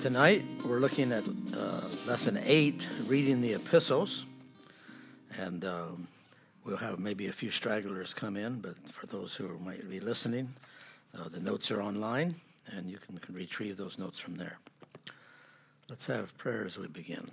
Tonight we're looking at lesson 8, reading the epistles, and we'll have maybe a few stragglers come in, but for those who might be listening, the notes are online, and you can retrieve those notes from there. Let's have prayer as we begin.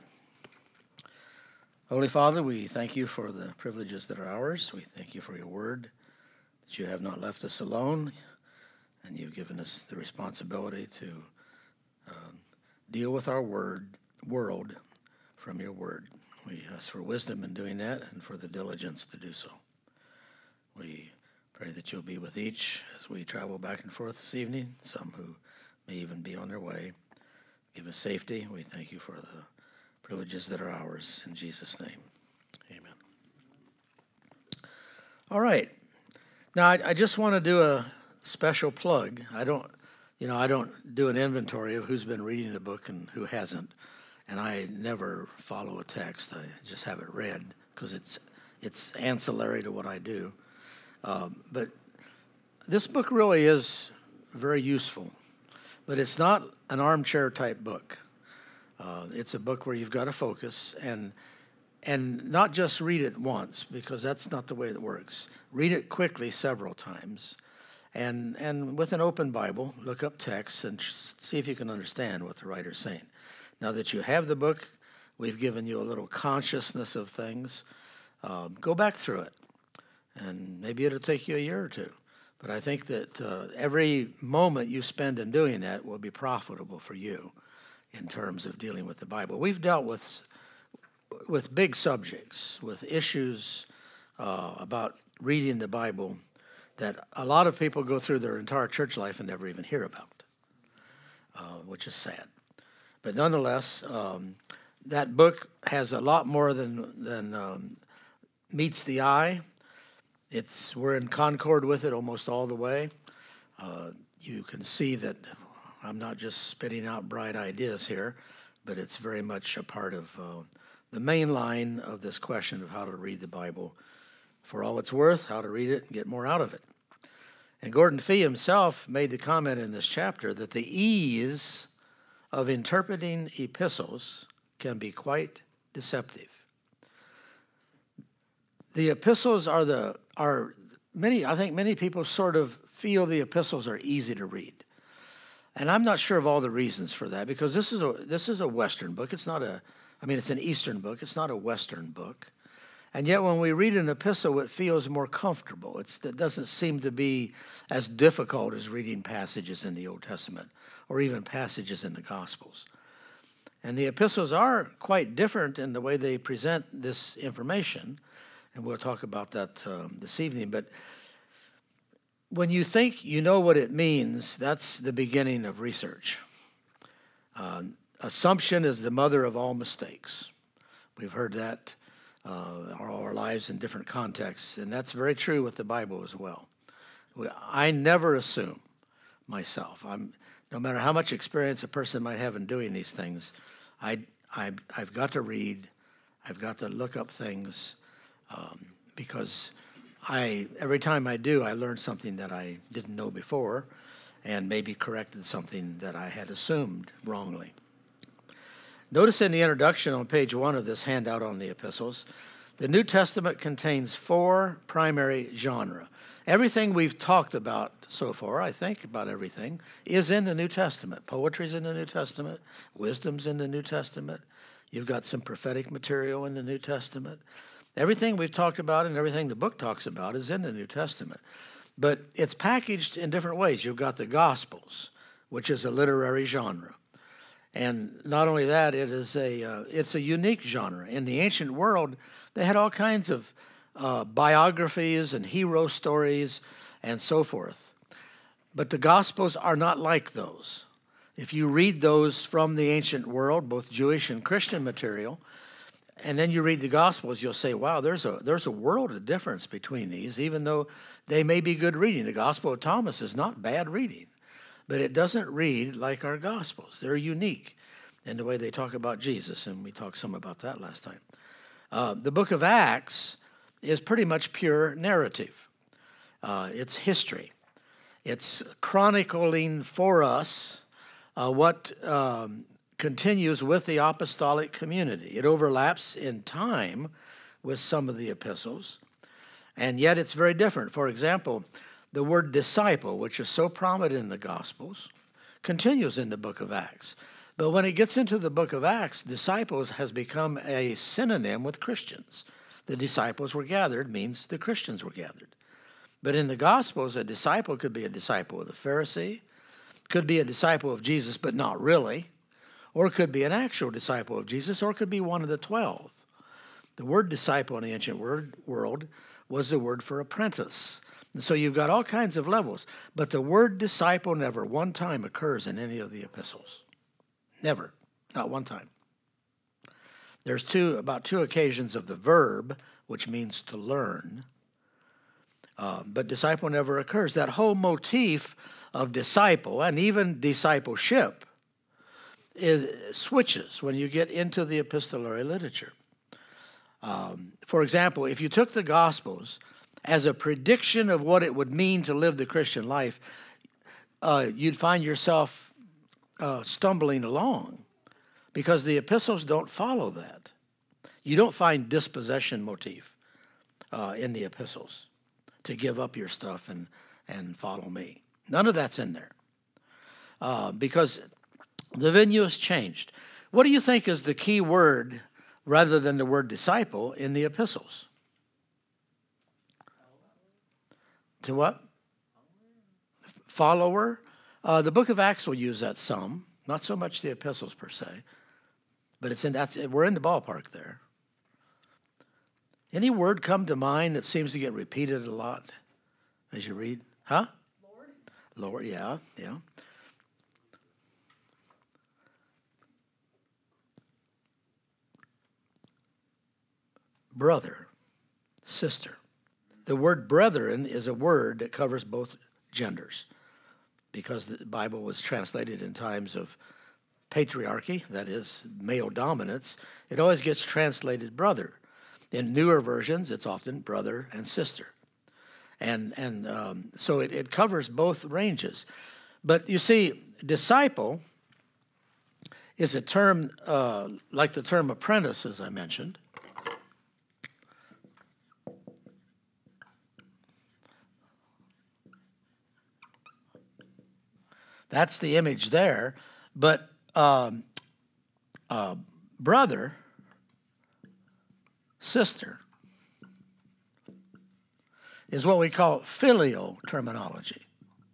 Holy Father, we thank you for the privileges that are ours. We thank you for your word, that you have not left us alone, and you've given us the responsibility to deal with our world from your word. We ask for wisdom in doing that and for the diligence to do so. We pray that you'll be with each as we travel back and forth this evening, some who may even be on their way. Give us safety. We thank you for the privileges that are ours. In Jesus' name, amen. All right. Now, I just want to do a special plug. I don't do an inventory of who's been reading the book and who hasn't, and I never follow a text. I just have it read because it's ancillary to what I do. But this book really is very useful, but it's not an armchair type book. It's a book where you've got to focus and not just read it once, because that's not the way it works. Read it quickly several times. And with an open Bible, look up texts and see if you can understand what the writer's saying. Now that you have the book, we've given you a little consciousness of things. Go back through it, and maybe it'll take you a year or two. But I think that every moment you spend in doing that will be profitable for you in terms of dealing with the Bible. We've dealt with big subjects, with issues about reading the Bible that a lot of people go through their entire church life and never even hear about, which is sad. But nonetheless, that book has a lot more than meets the eye. We're in concord with it almost all the way. You can see that I'm not just spitting out bright ideas here, but it's very much a part of the main line of this question of how to read the Bible for all it's worth, how to read it and get more out of it. And Gordon Fee himself made the comment in this chapter that the ease of interpreting epistles can be quite deceptive. The epistles I think many people sort of feel the epistles are easy to read. And I'm not sure of all the reasons for that, because this is a Western book. It's an Eastern book. It's not a Western book. And yet when we read an epistle, it feels more comfortable. It doesn't seem to be as difficult as reading passages in the Old Testament or even passages in the Gospels. And the epistles are quite different in the way they present this information, and we'll talk about that this evening. But when you think you know what it means, that's the beginning of research. Assumption is the mother of all mistakes. We've heard that all our lives in different contexts, and that's very true with the Bible as well. I never assume myself. No matter how much experience a person might have in doing these things, I've got to read, I've got to look up things, because every time I do, I learn something that I didn't know before, and maybe corrected something that I had assumed wrongly. Notice in the introduction on page 1 of this handout on the epistles, the New Testament contains 4 primary genres. Everything we've talked about so far, I think about everything, is in the New Testament. Poetry's in the New Testament. Wisdom's in the New Testament. You've got some prophetic material in the New Testament. Everything we've talked about and everything the book talks about is in the New Testament. But it's packaged in different ways. You've got the Gospels, which is a literary genre. And not only that, it's a unique genre. In the ancient world, they had all kinds of biographies and hero stories and so forth. But the Gospels are not like those. If you read those from the ancient world, both Jewish and Christian material, and then you read the Gospels, you'll say, wow, there's a world of difference between these, even though they may be good reading. The Gospel of Thomas is not bad reading, but it doesn't read like our Gospels. They're unique in the way they talk about Jesus, and we talked some about that last time. The book of Acts is pretty much pure narrative. It's history. It's chronicling for us what continues with the apostolic community. It overlaps in time with some of the epistles, and yet it's very different. For example, the word disciple, which is so prominent in the Gospels, continues in the book of Acts. But when it gets into the book of Acts, disciples has become a synonym with Christians. The disciples were gathered means the Christians were gathered. But in the Gospels, a disciple could be a disciple of the Pharisee, could be a disciple of Jesus, but not really, or could be an actual disciple of Jesus, or could be one of the 12. The word disciple in the ancient world was the word for apprentice. And so you've got all kinds of levels, but the word disciple never one time occurs in any of the epistles. Never, not one time. There's about two occasions of the verb, which means to learn, but disciple never occurs. That whole motif of disciple and even discipleship switches when you get into the epistolary literature. For example, if you took the Gospels as a prediction of what it would mean to live the Christian life, you'd find yourself stumbling along because the epistles don't follow that. You don't find dispossession motif in the epistles to give up your stuff and follow me. None of that's in there because the venue has changed. What do you think is the key word rather than the word disciple in the epistles? To what? Follower. The book of Acts will use that some, not so much the epistles per se, but we're in the ballpark there. Any word come to mind that seems to get repeated a lot as you read? Huh? Lord, yeah. Brother, sister. The word brethren is a word that covers both genders because the Bible was translated in times of patriarchy, that is, male dominance. It always gets translated brother. In newer versions, it's often brother and sister. And so it covers both ranges. But you see, disciple is a term like the term apprentice, as I mentioned. That's the image there. But brother, sister, is what we call filial terminology.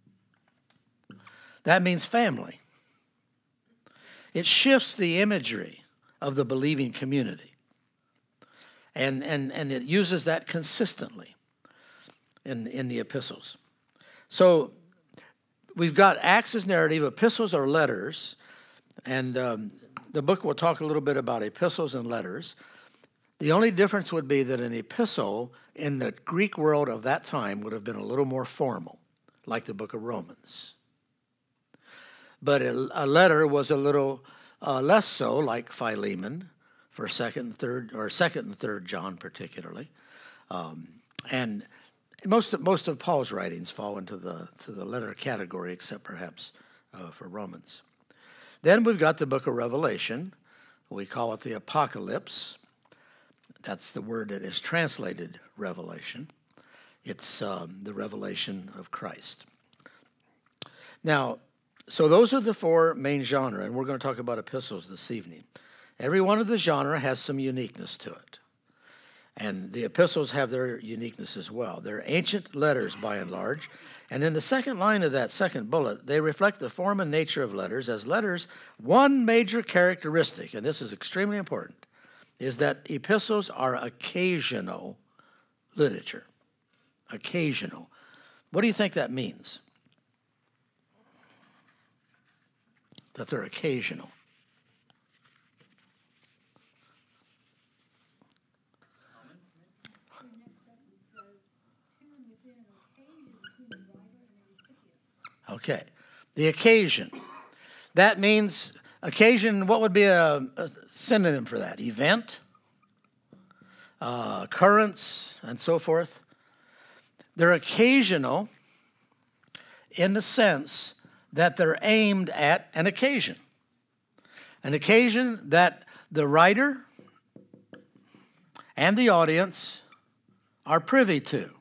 That means family. It shifts the imagery of the believing community. And it uses that consistently in the epistles. So we've got Acts' narrative. Epistles are letters. And the book will talk a little bit about epistles and letters. The only difference would be that an epistle in the Greek world of that time would have been a little more formal, like the book of Romans. But a letter was a little less so, like Philemon for second and third John particularly. And most of Paul's writings fall into the letter category, except perhaps for Romans. Then we've got the book of Revelation. We call it the Apocalypse. That's the word that is translated Revelation. It's the revelation of Christ. Now, so those are the four main genres, and we're going to talk about epistles this evening. Every one of the genre has some uniqueness to it. And the epistles have their uniqueness as well. They're ancient letters by and large. And in the second line of that second bullet, they reflect the form and nature of letters. As letters, one major characteristic, and this is extremely important, is that epistles are occasional literature. Occasional. What do you think that means? That they're occasional. Okay. The occasion. That means occasion, what would be a synonym for that? Event, occurrence, and so forth. They're occasional in the sense that they're aimed at an occasion. An occasion that the writer and the audience are privy to,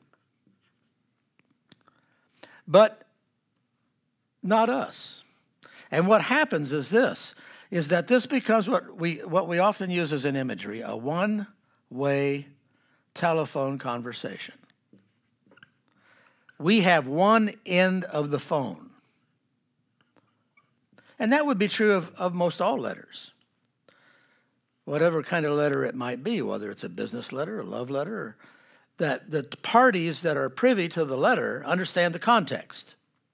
but not us. And what happens is this, is that this becomes what we often use as an imagery, a one-way telephone conversation. We have one end of the phone. And that would be true of most all letters. Whatever kind of letter it might be, whether it's a business letter, a love letter, or that the parties that are privy to the letter understand the context.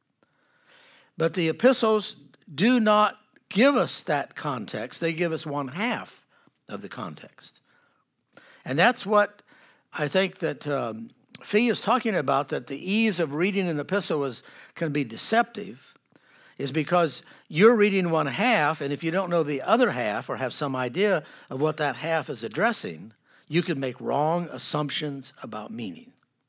But the epistles do not give us that context. They give us one half of the context. And that's what I think that Fee is talking about, that the ease of reading an epistle can be deceptive, is because you're reading one half, and if you don't know the other half or have some idea of what that half is addressing, you can make wrong assumptions about meaning.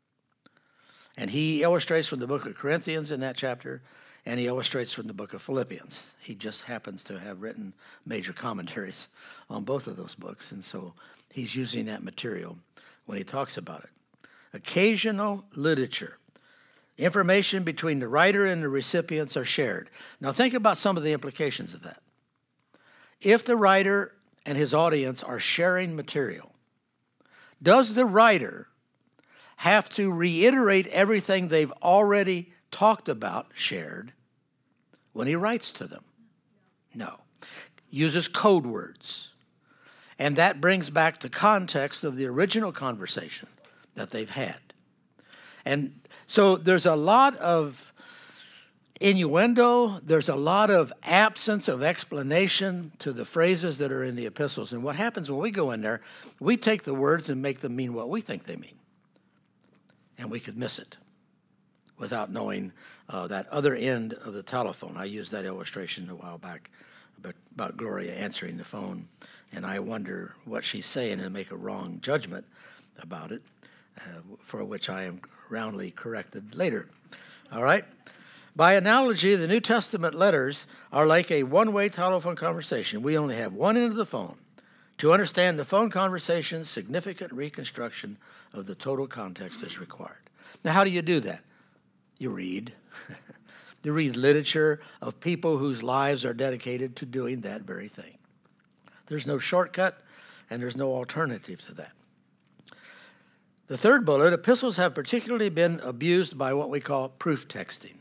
And he illustrates from the book of Corinthians in that chapter, and he illustrates from the book of Philippians. He just happens to have written major commentaries on both of those books, and so he's using that material when he talks about it. Occasional literature. Information between the writer and the recipients are shared. Now think about some of the implications of that. If the writer and his audience are sharing material, does the writer have to reiterate everything they've already talked about, shared, when he writes to them? No. Uses code words. And that brings back the context of the original conversation that they've had. And so there's a lot of innuendo, there's a lot of absence of explanation to the phrases that are in the epistles. And what happens when we go in there, we take the words and make them mean what we think they mean. And we could miss it without knowing that other end of the telephone. I used that illustration a while back about Gloria answering the phone, and I wonder what she's saying and make a wrong judgment about it, for which I am roundly corrected later. All right? By analogy, the New Testament letters are like a one-way telephone conversation. We only have one end of the phone. To understand the phone conversation, significant reconstruction of the total context is required. Now, how do you do that? You read. You read literature of people whose lives are dedicated to doing that very thing. There's no shortcut, and there's no alternative to that. The third bullet, epistles have particularly been abused by what we call proof texting.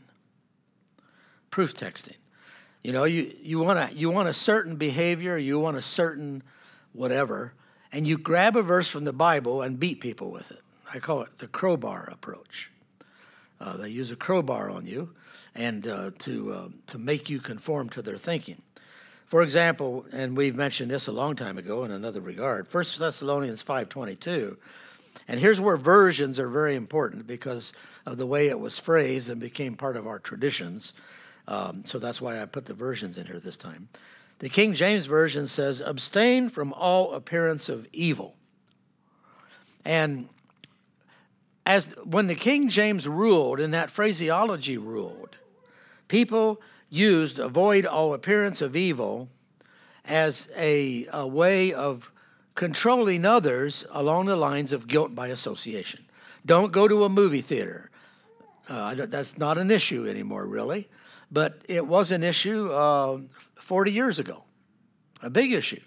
Proof texting. You know, you want a certain behavior, you want a certain whatever, and you grab a verse from the Bible and beat people with it. I call it the crowbar approach. They use a crowbar on you and to make you conform to their thinking. For example, and we've mentioned this a long time ago in another regard, 1 Thessalonians 5:22, and here's where versions are very important because of the way it was phrased and became part of our traditions. So that's why I put the versions in here this time. The King James Version says, abstain from all appearance of evil. And when the King James ruled, and that phraseology ruled, people used avoid all appearance of evil as a way of controlling others along the lines of guilt by association. Don't go to a movie theater. That's not an issue anymore, really. But it was an issue 40 years ago, a big issue.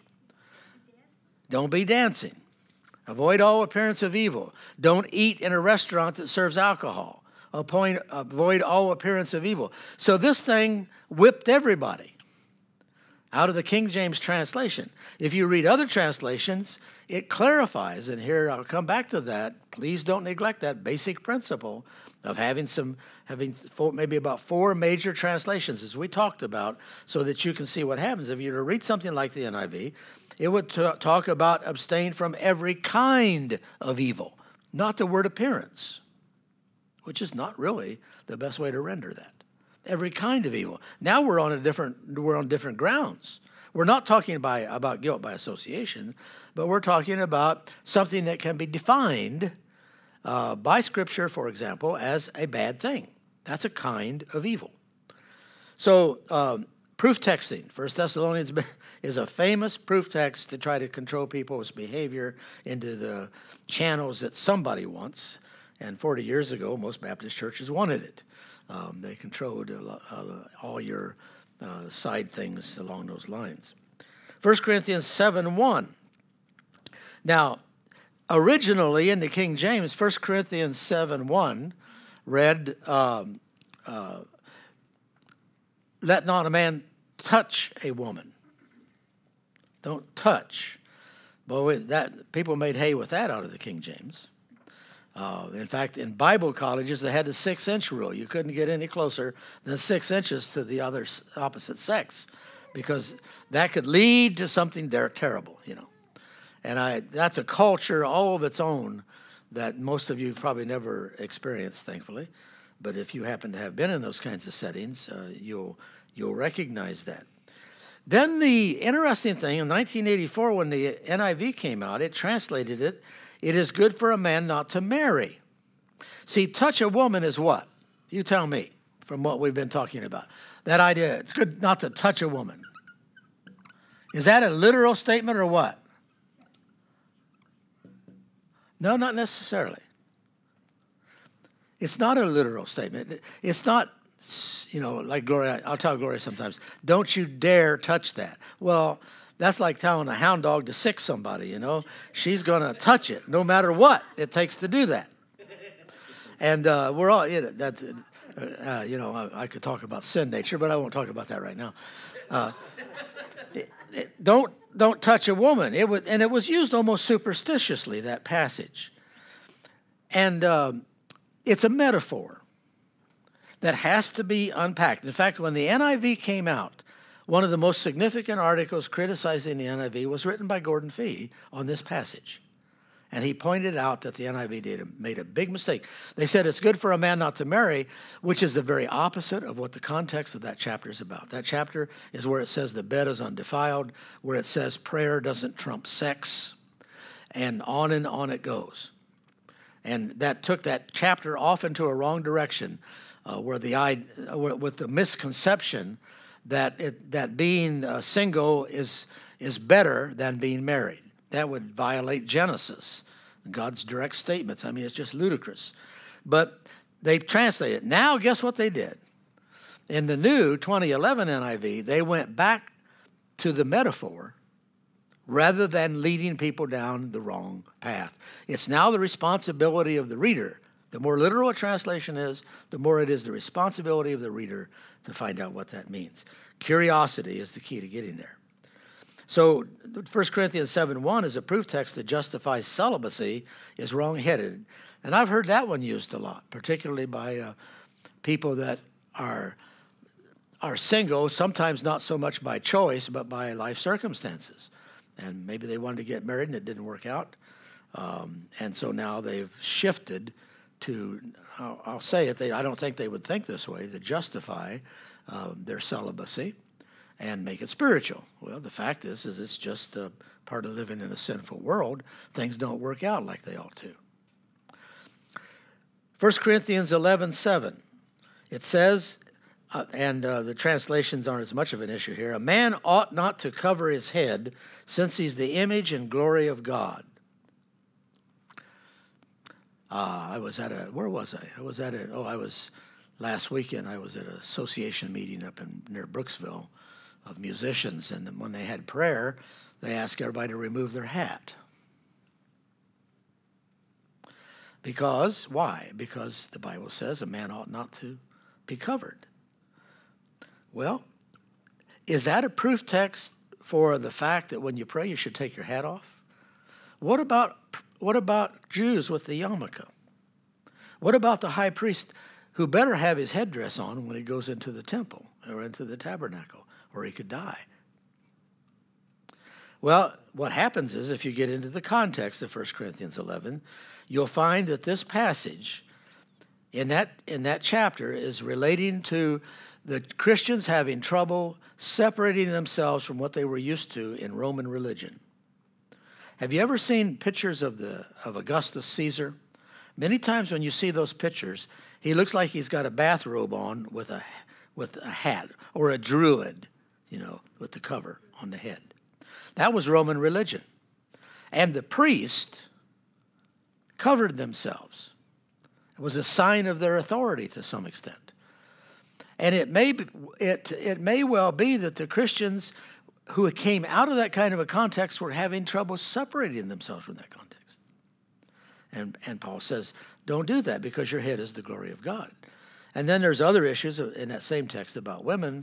Don't be dancing. Avoid all appearance of evil. Don't eat in a restaurant that serves alcohol. Avoid all appearance of evil. So this thing whipped everybody out of the King James translation. If you read other translations, it clarifies, and here I'll come back to that. Please don't neglect that basic principle of having maybe about 4 major translations, as we talked about, so that you can see what happens. If you were to read something like the NIV, it would talk about abstain from every kind of evil, not the word appearance, which is not really the best way to render that. Every kind of evil. Now we're on different grounds. We're not talking about guilt by association, but we're talking about something that can be defined by Scripture, for example, as a bad thing. That's a kind of evil. So proof texting. 1 Thessalonians is a famous proof text to try to control people's behavior into the channels that somebody wants. And 40 years ago, most Baptist churches wanted it. They controlled all your side things along those lines. 1 Corinthians 7:1. Now, originally in the King James, 1 Corinthians 7:1 read, let not a man touch a woman. Don't touch. Boy, that people made hay with that out of the King James. In fact, in Bible colleges, they had the 6-inch rule. You couldn't get any closer than 6 inches to the opposite sex, because that could lead to something terrible, you know. And that's a culture all of its own that most of you probably never experienced, thankfully. But if you happen to have been in those kinds of settings, you'll recognize that. Then the interesting thing, in 1984, when the NIV came out, it translated it, it is good for a man not to marry. See, touch a woman is what? You tell me, from what we've been talking about. That idea, it's good not to touch a woman. Is that a literal statement or what? No, not necessarily. It's not a literal statement. It's not, you know, like Gloria, I'll tell Gloria sometimes, don't you dare touch that. Well, that's like telling a hound dog to sick somebody, you know. She's going to touch it no matter what it takes to do that. And we're all, you know, I could talk about sin nature, but I won't talk about that right now. Don't touch a woman. It was used almost superstitiously, that passage. And it's a metaphor that has to be unpacked. In fact, when the NIV came out, one of the most significant articles criticizing the NIV was written by Gordon Fee on this passage. And he pointed out that the NIV made a big mistake. They said it's good for a man not to marry, which is the very opposite of what the context of that chapter is about. That chapter is where it says the bed is undefiled, where it says prayer doesn't trump sex, and on it goes. And that took that chapter off into a wrong direction, with the misconception that being single is better than being married. That would violate Genesis, God's direct statements. I mean, it's just ludicrous. But they translated it. Now, guess what they did? In the new 2011 NIV, they went back to the metaphor rather than leading people down the wrong path. It's now the responsibility of the reader. The more literal a translation is, the more it is the responsibility of the reader to find out what that means. Curiosity is the key to getting there. So 1 Corinthians 7:1 is a proof text that justifies celibacy is wrong-headed. And I've heard that one used a lot, particularly by people that are single, sometimes not so much by choice, but by life circumstances. And maybe they wanted to get married and it didn't work out. And so now they've shifted to, I'll say it, I don't think they would think this way, to justify their celibacy and make it spiritual. Well, the fact is it's just part of living in a sinful world. Things don't work out like they ought to. 1 Corinthians 11:7, it says, and the translations aren't as much of an issue here, a man ought not to cover his head since he's the image and glory of God. Last weekend I was at an association meeting up near Brooksville of musicians, and when they had prayer, they asked everybody to remove their hat. Why? Because the Bible says a man ought not to be covered. Well, is that a proof text for the fact that when you pray you should take your hat off? What about Jews with the yarmulke? What about the high priest who better have his headdress on when he goes into the temple or into the tabernacle, or he could die? Well, what happens is if you get into the context of 1 Corinthians 11, you'll find that this passage in that chapter is relating to the Christians having trouble separating themselves from what they were used to in Roman religion. Have you ever seen pictures of Augustus Caesar? Many times when you see those pictures, he looks like he's got a bathrobe on with a hat, or a druid. with the cover on the head. That was Roman religion. And the priest covered themselves. It was a sign of their authority to some extent. And it may well be that the Christians who came out of that kind of a context were having trouble separating themselves from that context. And Paul says, don't do that because your head is the glory of God. And then there's other issues in that same text about women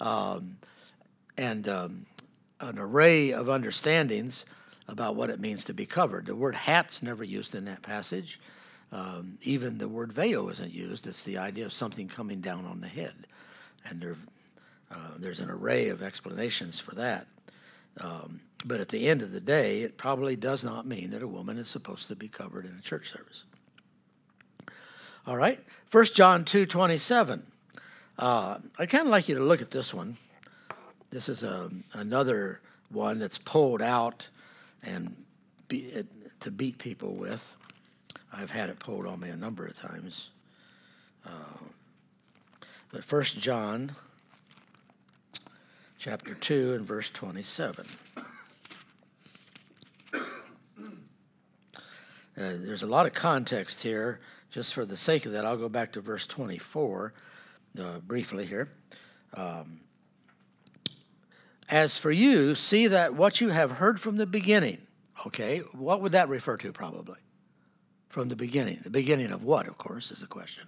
and an array of understandings about what it means to be covered. The word hat's never used in that passage. Even the word veil isn't used. It's the idea of something coming down on the head. And there's an array of explanations for that. But at the end of the day, it probably does not mean that a woman is supposed to be covered in a church service. All right, 1 John 2:27. I kind of like you to look at this one. This is another one that's pulled out and to beat people with. I've had it pulled on me a number of times. But 1 John chapter 2 and verse 27. There's a lot of context here. Just for the sake of that, I'll go back to verse 24 briefly here. As for you, see that what you have heard from the beginning. Okay, what would that refer to probably? From the beginning. The beginning of what, of course, is the question.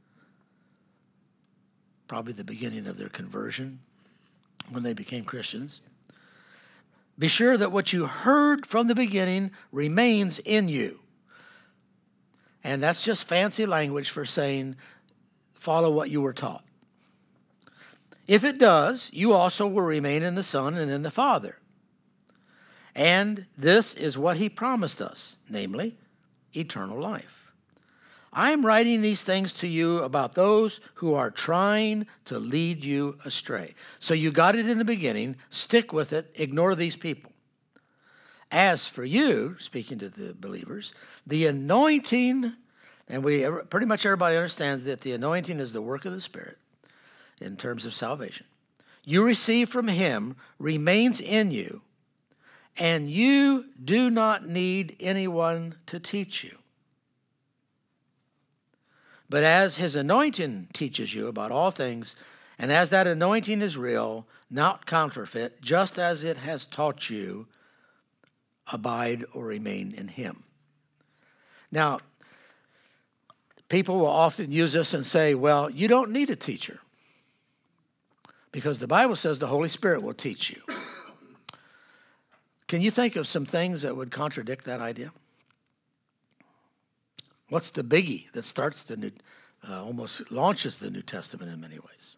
Probably the beginning of their conversion when they became Christians. Be sure that what you heard from the beginning remains in you. And that's just fancy language for saying, follow what you were taught. If it does, you also will remain in the Son and in the Father. And this is what he promised us, namely, eternal life. I am writing these things to you about those who are trying to lead you astray. So you got it in the beginning, stick with it, ignore these people. As for you, speaking to the believers, the anointing, and pretty much everybody understands that the anointing is the work of the Spirit in terms of salvation. You receive from him remains in you, and you do not need anyone to teach you. But as his anointing teaches you about all things, and as that anointing is real, not counterfeit, just as it has taught you, abide or remain in him. Now, people will often use this and say, well, you don't need a teacher because the Bible says the Holy Spirit will teach you. Can you think of some things that would contradict that idea? What's the biggie that starts almost launches the New Testament in many ways?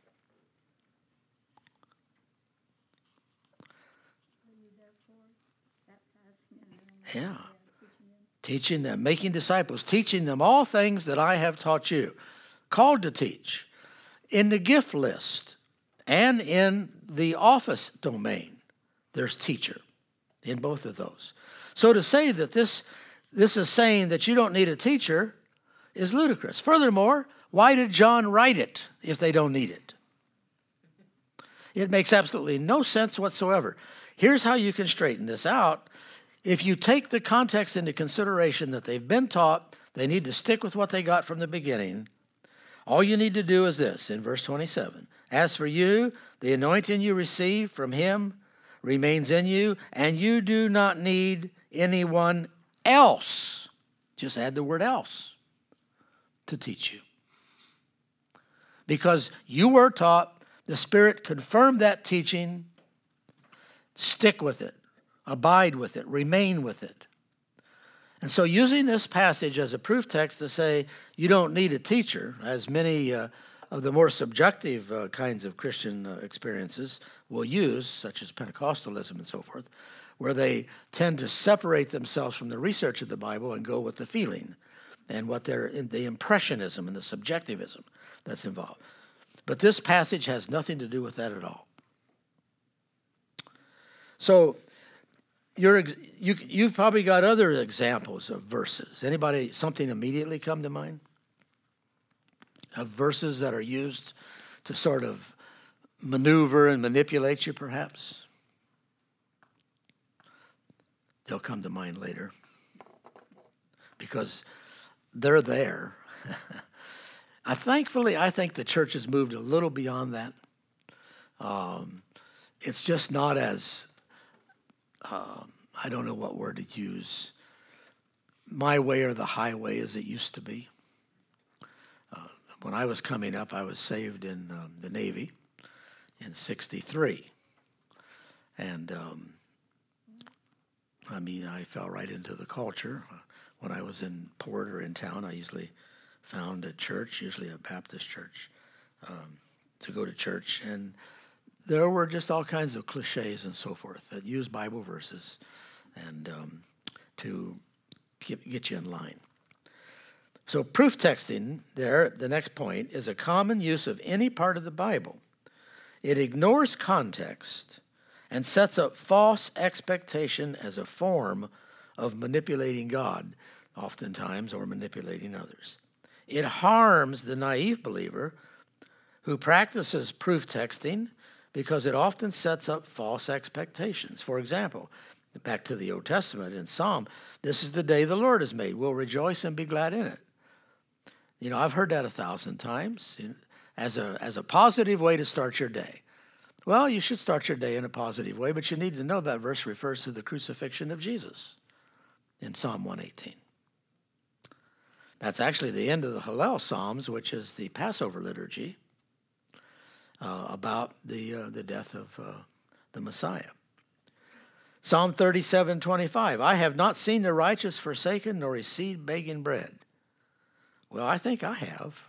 Yeah. Teaching them, making disciples, teaching them all things that I have taught you. Called to teach. In the gift list and in the office domain, there's teacher in both of those. So to say that this is saying that you don't need a teacher is ludicrous. Furthermore, why did John write it if they don't need it? It makes absolutely no sense whatsoever. Here's how you can straighten this out. If you take the context into consideration that they've been taught, they need to stick with what they got from the beginning. All you need to do is this, in verse 27. As for you, the anointing you receive from him remains in you, and you do not need anyone else, just add the word else, to teach you. Because you were taught, the Spirit confirmed that teaching, stick with it. Abide with it, remain with it. And so using this passage as a proof text to say you don't need a teacher, as many of the more subjective kinds of Christian experiences will use, such as Pentecostalism and so forth, where they tend to separate themselves from the research of the Bible and go with the feeling and the impressionism and the subjectivism that's involved. But this passage has nothing to do with that at all. So you've probably got other examples of verses. Anybody, something immediately come to mind? Of verses that are used to sort of maneuver and manipulate you, perhaps? They'll come to mind later because they're there. I think the church has moved a little beyond that. It's just not as, I don't know what word to use, my way or the highway as it used to be. When I was coming up, I was saved in the Navy in '63. And I fell right into the culture. When I was in port or in town, I usually found a church, usually a Baptist church, to go to church. And there were just all kinds of cliches and so forth that use Bible verses and to get you in line. So proof texting there, the next point, is a common use of any part of the Bible. It ignores context and sets up false expectation as a form of manipulating God, oftentimes, or manipulating others. It harms the naive believer who practices proof texting because it often sets up false expectations. For example, back to the Old Testament in Psalm, this is the day the Lord has made. We'll rejoice and be glad in it. I've heard that 1,000 times as a positive way to start your day. Well, you should start your day in a positive way, but you need to know that verse refers to the crucifixion of Jesus in Psalm 118. That's actually the end of the Hallel Psalms, which is the Passover liturgy about the death of the Messiah. Psalm 37:25, I have not seen the righteous forsaken nor his seed begging bread. Well, I think I have.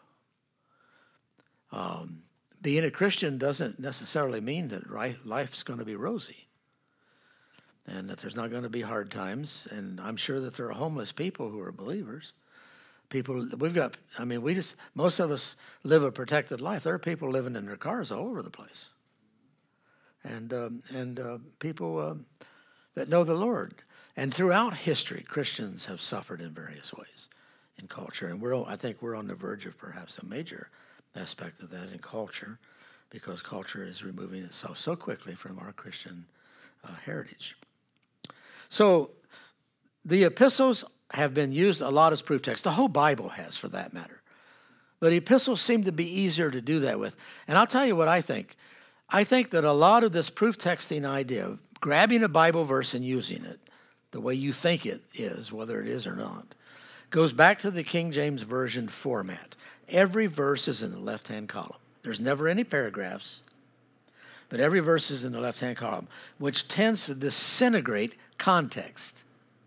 Being a Christian doesn't necessarily mean that life's going to be rosy and that there's not going to be hard times. And I'm sure that there are homeless people who are believers. Most of us live a protected life. There are people living in their cars all over the place. And people that know the Lord. And throughout history, Christians have suffered in various ways in culture. And I think we're on the verge of perhaps a major aspect of that in culture, because culture is removing itself so quickly from our Christian heritage. So the epistles have been used a lot as proof text. The whole Bible has, for that matter. But epistles seem to be easier to do that with. And I'll tell you what I think. I think that a lot of this proof texting idea of grabbing a Bible verse and using it the way you think it is, whether it is or not, goes back to the King James Version format. Every verse is in the left-hand column. There's never any paragraphs, but every verse is in the left-hand column, which tends to disintegrate context.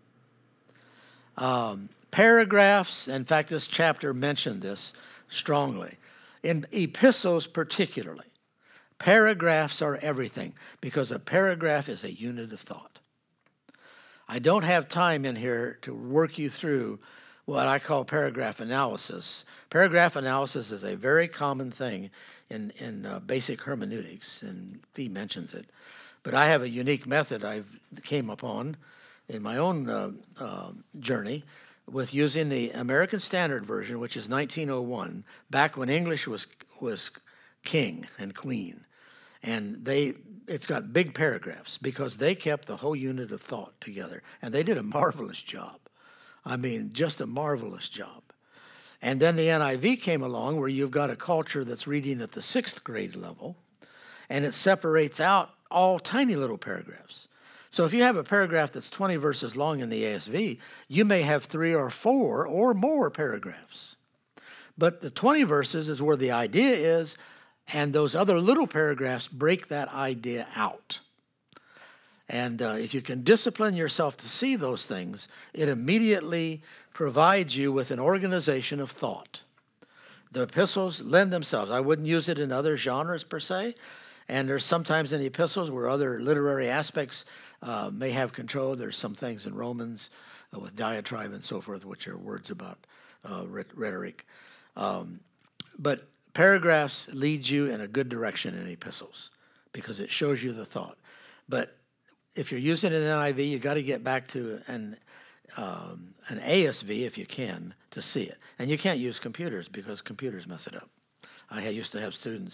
Paragraphs, in fact, this chapter mentioned this strongly. In epistles particularly, paragraphs are everything because a paragraph is a unit of thought. I don't have time in here to work you through what I call paragraph analysis. Paragraph analysis is a very common thing in basic hermeneutics, and Fee mentions it. But I have a unique method I've came upon in my own journey with using the American Standard Version, which is 1901, back when English was king and queen. And it's got big paragraphs because they kept the whole unit of thought together. And they did a marvelous job. Just a marvelous job. And then the NIV came along where you've got a culture that's reading at the 6th grade level, and it separates out all tiny little paragraphs. So if you have a paragraph that's 20 verses long in the ASV, you may have 3 or 4 or more paragraphs. But the 20 verses is where the idea is, and those other little paragraphs break that idea out. And if you can discipline yourself to see those things, it immediately provides you with an organization of thought. The epistles lend themselves. I wouldn't use it in other genres per se, and there's sometimes in the epistles where other literary aspects may have control. There's some things in Romans with diatribe and so forth, which are words about rhetoric. But paragraphs lead you in a good direction in epistles because it shows you the thought. But if you're using an NIV, you got to get back to an ASV if you can to see it. And you can't use computers because computers mess it up. I used to have students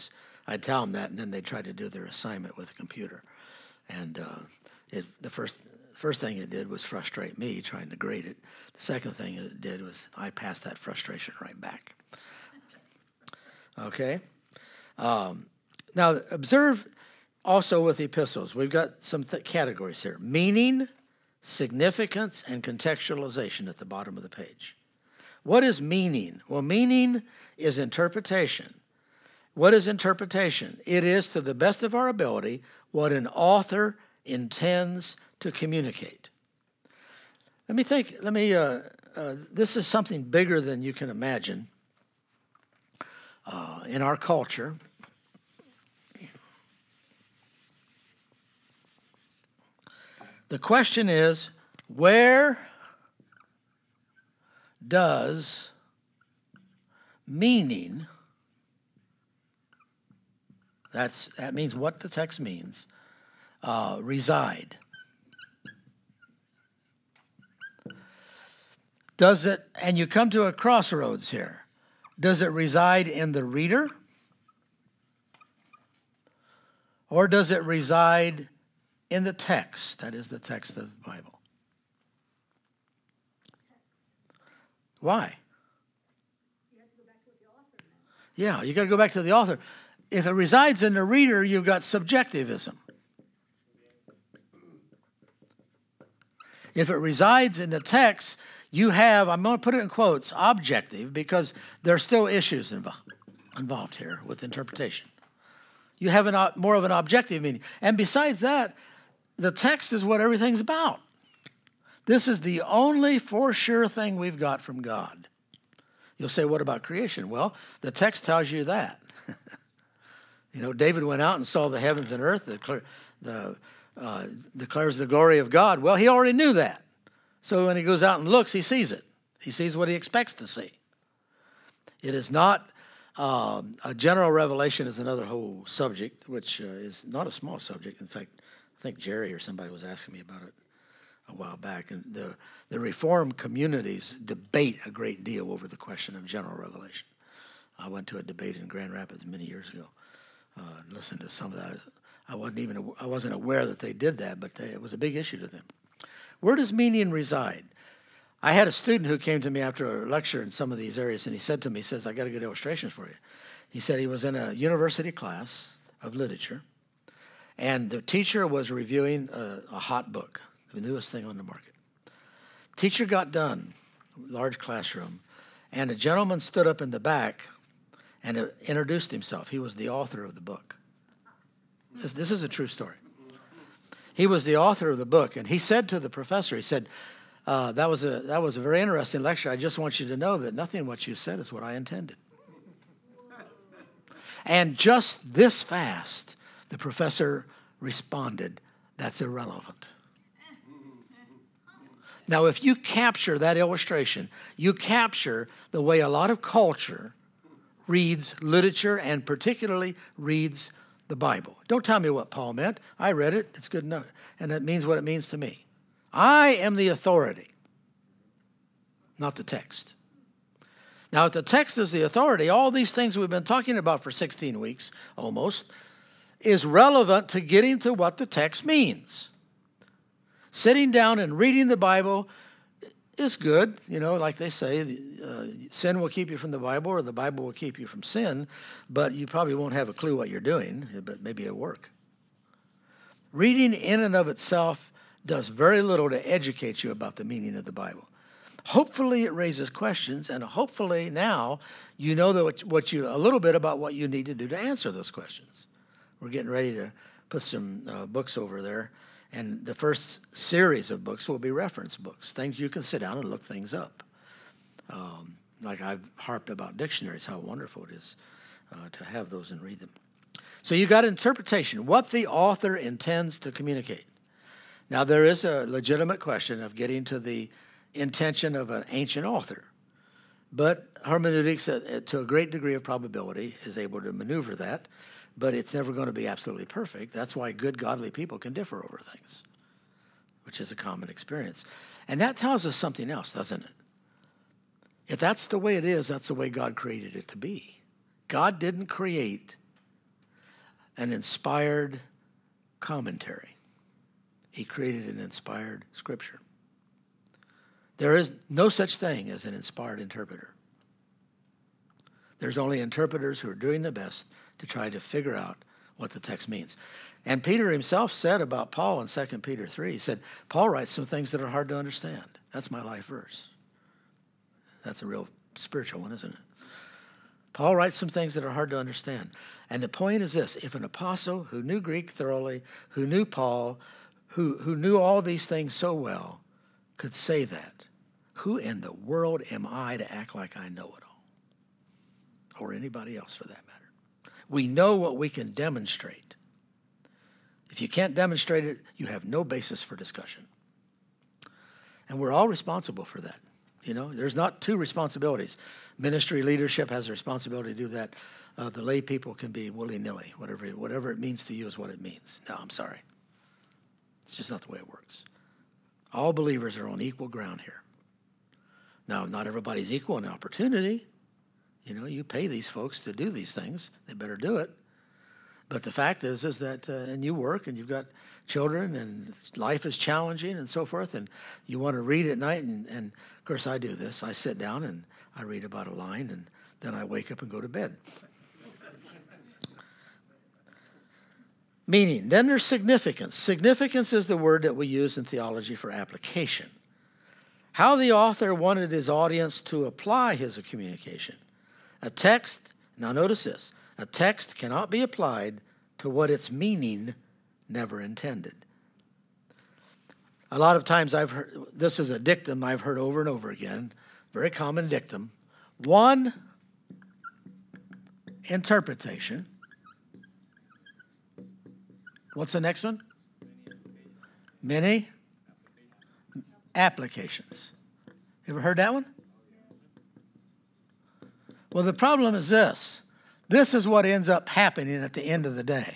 I'd tell them that, and then they'd try to do their assignment with a computer. And the first thing it did was frustrate me trying to grade it. The second thing it did was I passed that frustration right back. Okay? Now, observe also with epistles. We've got some categories here. Meaning, significance, and contextualization at the bottom of the page. What is meaning? Well, meaning is interpretation. What is interpretation? It is, to the best of our ability, what an author intends to communicate. This is something bigger than you can imagine in our culture. The question is, where does meaning, that means what the text means, reside? Does it, and you come to a crossroads here, does it reside in the reader? Or does it reside in the text, that is the text of the Bible? Why? You have to go back to the author now. Yeah, you got to go back to the author. If it resides in the reader, you've got subjectivism. If it resides in the text, you have, I'm going to put it in quotes, objective, because there are still issues involved here with interpretation. You have more of an objective meaning. And besides that, the text is what everything's about. This is the only for sure thing we've got from God. You'll say, what about creation? Well, the text tells you that. David went out and saw the heavens and earth, declares the glory of God. Well, he already knew that. So when he goes out and looks, he sees it. He sees what he expects to see. It is not, a general revelation is another whole subject, which is not a small subject. In fact, I think Jerry or somebody was asking me about it a while back. And the Reformed communities debate a great deal over the question of general revelation. I went to a debate in Grand Rapids many years ago. Listened to some of that. I wasn't aware that they did that, but it was a big issue to them. Where does meaning reside? I had a student who came to me after a lecture in some of these areas, and he said to me, I got a good illustration for you. He said he was in a university class of literature, and the teacher was reviewing a hot book, the newest thing on the market. Teacher got done, large classroom, and a gentleman stood up in the back and introduced himself. He was the author of the book. This is a true story. He was the author of the book, and he said to the professor, he said, that was a very interesting lecture. I just want you to know that nothing what you said is what I intended. And just this fast, the professor responded, that's irrelevant. Now, if you capture that illustration, you capture the way a lot of culture reads literature and particularly reads the Bible. Don't tell me what Paul meant. I read it. It's good enough. And it means what it means to me. I am the authority, not the text. Now, if the text is the authority, all these things we've been talking about for 16 weeks, almost, is relevant to getting to what the text means. Sitting down and reading the Bible is good. Like they say, sin will keep you from the Bible or the Bible will keep you from sin, but you probably won't have a clue what you're doing, but maybe it'll work. Reading in and of itself does very little to educate you about the meaning of the Bible. Hopefully it raises questions, and hopefully now you know a little bit about what you need to do to answer those questions. We're getting ready to put some books over there, and the first series of books will be reference books, things you can sit down and look things up. Like I've harped about dictionaries, how wonderful it is to have those and read them. So you got interpretation, what the author intends to communicate. Now there is a legitimate question of getting to the intention of an ancient author. But hermeneutics, to a great degree of probability, is able to maneuver that. But it's never going to be absolutely perfect. That's why good, godly people can differ over things, which is a common experience. And that tells us something else, doesn't it? If that's the way it is, that's the way God created it to be. God didn't create an inspired commentary. He created an inspired scripture. There is no such thing as an inspired interpreter. There's only interpreters who are doing their best to try to figure out what the text means. And Peter himself said about Paul in 2 Peter 3, he said, Paul writes some things that are hard to understand. That's my life verse. That's a real spiritual one, isn't it? Paul writes some things that are hard to understand. And the point is this: if an apostle who knew Greek thoroughly, who knew Paul, who knew all these things so well, could say that, who in the world am I to act like I know it all? Or anybody else for that matter. We know what we can demonstrate. If you can't demonstrate it, you have no basis for discussion. And we're all responsible for that. You know, there's not two responsibilities. Ministry leadership has a responsibility to do that. The lay people can be willy-nilly. Whatever it means to you is what it means. No, I'm sorry. It's just not the way it works. All believers are on equal ground here. Now, not everybody's equal in opportunity. You know, you pay these folks to do these things. They better do it. But the fact is that, and you work and you've got children and life is challenging and so forth, and you want to read at night, and of course I do this. I sit down and I read about a line, and then I wake up and go to bed. Meaning, then there's significance. Significance is the word that we use in theology for application. How the author wanted his audience to apply his communication. A text, now notice this, a text cannot be applied to what its meaning never intended. A lot of times I've heard, this is a dictum I've heard over and over again, very common dictum. One interpretation. What's the next one? Many applications. Ever heard that one? Well, the problem is this. This is what ends up happening at the end of the day.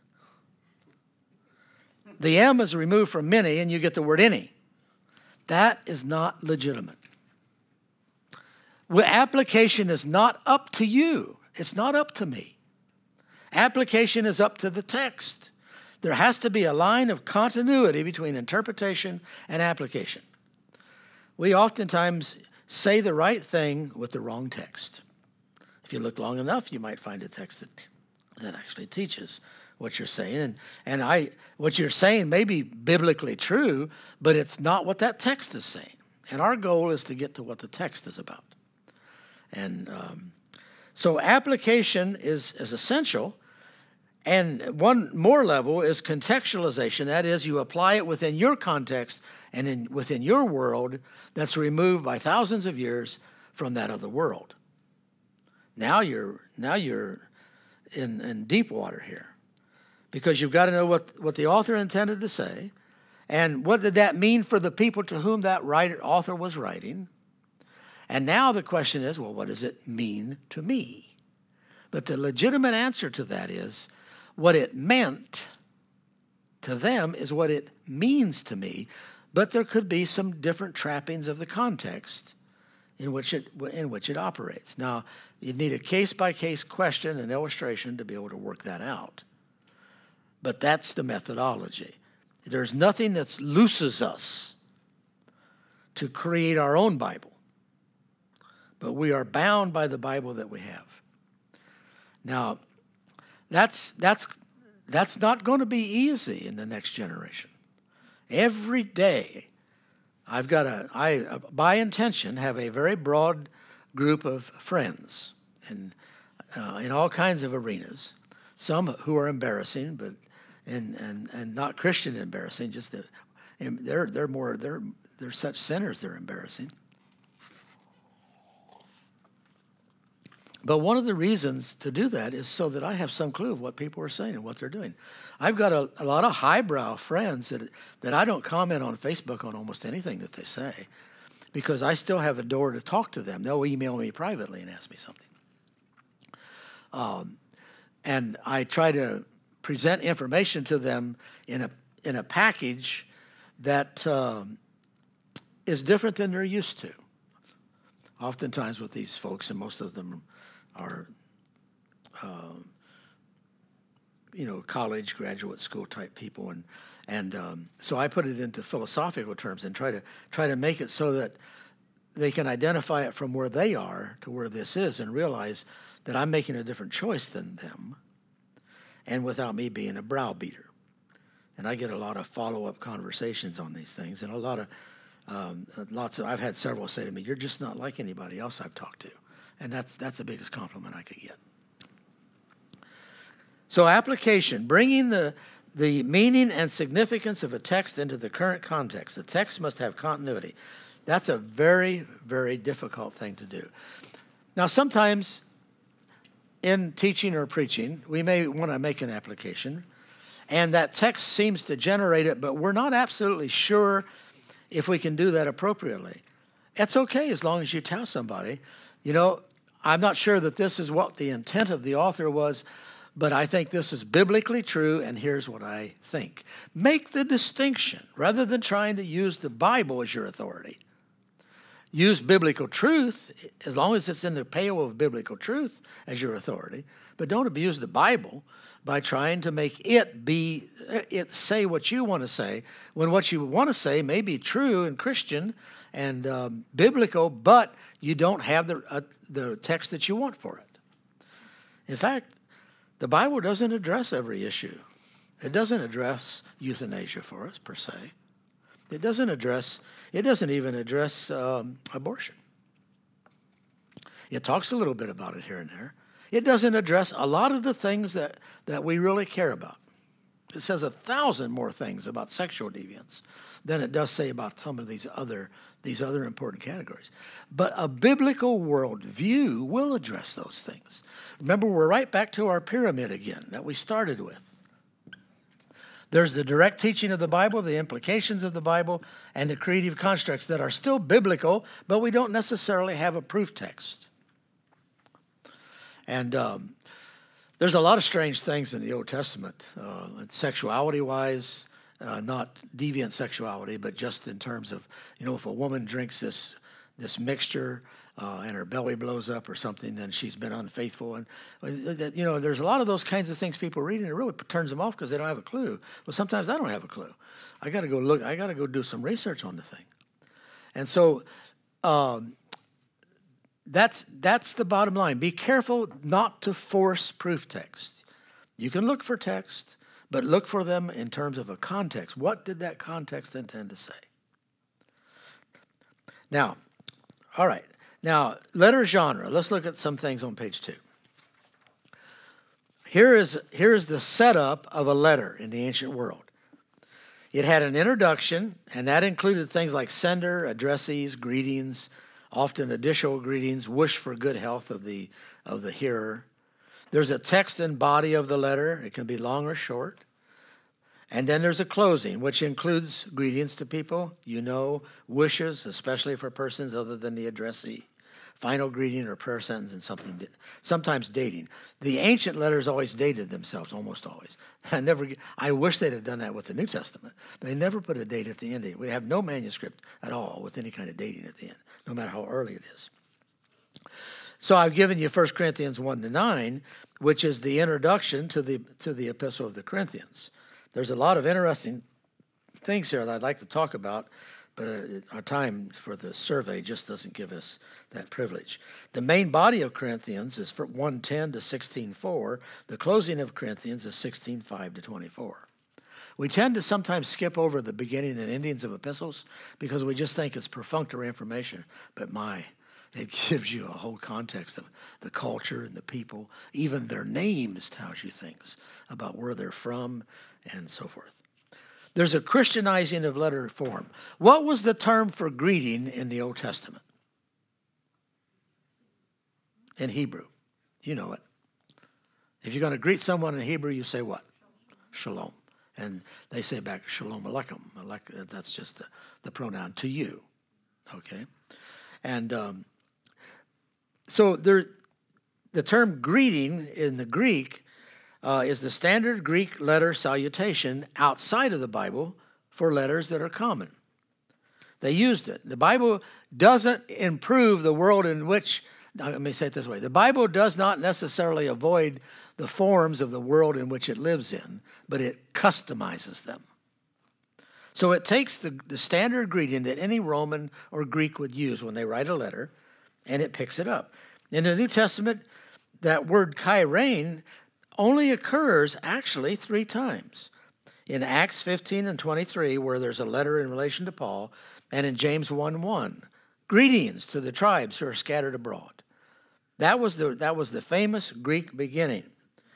The M is removed from many and you get the word any. That is not legitimate. Application is not up to you. It's not up to me. Application is up to the text. There has to be a line of continuity between interpretation and application. We oftentimes say the right thing with the wrong text. If you look long enough, you might find a text that actually teaches what you're saying. And what you're saying may be biblically true, but it's not what that text is saying. And our goal is to get to what the text is about. And so application is essential. And one more level is contextualization. That is, you apply it within your context and within your world that's removed by thousands of years from that other world. Now you're in deep water here, because you've got to know what the author intended to say, and what did that mean for the people to whom that author was writing. And now the question is, well, what does it mean to me? But the legitimate answer to that is, what it meant to them is what it means to me, but there could be some different trappings of the context in which it operates. Now, you need a case-by-case question and illustration to be able to work that out. But that's the methodology. There's nothing that looses us to create our own Bible, but we are bound by the Bible that we have. Now, that's not going to be easy in the next generation. Every day, I, by intention, have a very broad group of friends in all kinds of arenas. Some who are embarrassing, but and not Christian embarrassing. Just they're such sinners. They're embarrassing. But one of the reasons to do that is so that I have some clue of what people are saying and what they're doing. I've got a lot of highbrow friends that I don't comment on Facebook on almost anything that they say, because I still have a door to talk to them. They'll email me privately and ask me something. And I try to present information to them in a package that is different than they're used to. Oftentimes with these folks, and most of them are, college, graduate school type people, and so I put it into philosophical terms and try to make it so that they can identify it from where they are to where this is, and realize that I'm making a different choice than them, and without me being a browbeater. And I get a lot of follow-up conversations on these things, and I've had several say to me, "You're just not like anybody else I've talked to," and that's the biggest compliment I could get. So application, bringing the meaning and significance of a text into the current context. The text must have continuity. That's a very, very difficult thing to do. Now, sometimes in teaching or preaching, we may want to make an application, and that text seems to generate it, but we're not absolutely sure if we can do that appropriately. It's okay as long as you tell somebody, I'm not sure that this is what the intent of the author was, but I think this is biblically true, and here's what I think. Make the distinction rather than trying to use the Bible as your authority. Use biblical truth as long as it's in the pale of biblical truth as your authority, but don't abuse the Bible by trying to make it say what you want to say, when what you want to say may be true and Christian and biblical, but you don't have the text that you want for it. In fact, the Bible doesn't address every issue. It doesn't address euthanasia for us, per se. It doesn't even address abortion. It talks a little bit about it here and there. It doesn't address a lot of the things that we really care about. It says 1,000 more things about sexual deviance than it does say about some of these other important categories. But a biblical worldview will address those things. Remember, we're right back to our pyramid again that we started with. There's the direct teaching of the Bible, the implications of the Bible, and the creative constructs that are still biblical, but we don't necessarily have a proof text. And there's a lot of strange things in the Old Testament, sexuality-wise, not deviant sexuality, but just in terms of, if a woman drinks this mixture and her belly blows up or something, then she's been unfaithful. And, there's a lot of those kinds of things people read, and it really turns them off because they don't have a clue. Well, sometimes I don't have a clue. I got to go look. I got to go do some research on the thing. And so that's the bottom line. Be careful not to force proof text. You can look for text, but look for them in terms of a context. What did that context intend to say? Now, all right. Now, letter genre. Let's look at some things on page 2. Here is the setup of a letter in the ancient world. It had an introduction, and that included things like sender, addressees, greetings, often additional greetings, wish for good health of the hearer. There's a text and body of the letter. It can be long or short. And then there's a closing, which includes greetings to people, wishes, especially for persons other than the addressee, final greeting or prayer sentence, and sometimes dating. The ancient letters always dated themselves, almost always. I wish they'd have done that with the New Testament. They never put a date at the end. We have no manuscript at all with any kind of dating at the end, no matter how early it is. So I've given you 1 Corinthians 1-9, which is the introduction to the Epistle of the Corinthians. There's a lot of interesting things here that I'd like to talk about, but our time for the survey just doesn't give us that privilege. The main body of Corinthians is 1:10 to 16:4. The closing of Corinthians is 16:5 to 24. We tend to sometimes skip over the beginning and endings of epistles because we just think it's perfunctory information, but it gives you a whole context of the culture and the people. Even their names tells you things about where they're from and so forth. There's a Christianizing of letter form. What was the term for greeting in the Old Testament? In Hebrew. You know it. If you're going to greet someone in Hebrew, you say what? Shalom. And they say back, shalom aleichem. That's just the pronoun to you. Okay? And so the term greeting in the Greek is the standard Greek letter salutation outside of the Bible for letters that are common. They used it. The Bible doesn't improve the world in which, let me say it this way. The Bible does not necessarily avoid the forms of the world in which it lives in, but it customizes them. So it takes the standard greeting that any Roman or Greek would use when they write a letter, and it picks it up. In the New Testament, that word chairein only occurs actually 3 times. In Acts 15 and 23, where there's a letter in relation to Paul, and in James 1:1, greetings to the tribes who are scattered abroad. That was the famous Greek beginning.